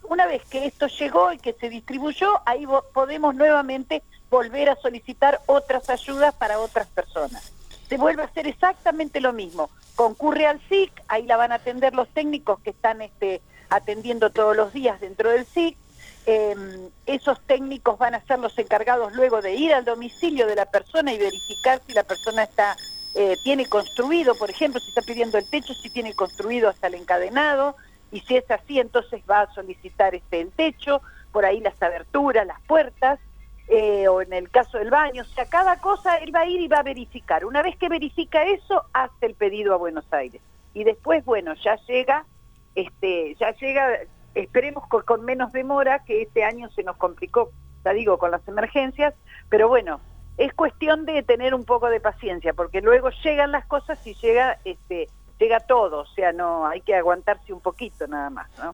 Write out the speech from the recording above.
una vez que esto llegó y que se distribuyó, ahí podemos nuevamente volver a solicitar otras ayudas para otras personas. Se vuelve a hacer exactamente lo mismo. Concurre al SIC, ahí la van a atender los técnicos que están atendiendo todos los días dentro del SIC. Esos técnicos van a ser los encargados luego de ir al domicilio de la persona y verificar si la persona tiene construido, por ejemplo, si está pidiendo el techo, si tiene construido hasta el encadenado, y si es así, entonces va a solicitar el techo, por ahí las aberturas, las puertas, o en el caso del baño, o sea, cada cosa él va a ir y va a verificar. Una vez que verifica eso, hace el pedido a Buenos Aires. Y después, bueno, ya llega, esperemos con menos demora, que este año se nos complicó, ya digo, con las emergencias, pero bueno, es cuestión de tener un poco de paciencia, porque luego llegan las cosas y llega todo, o sea, no hay que aguantarse un poquito nada más, ¿no?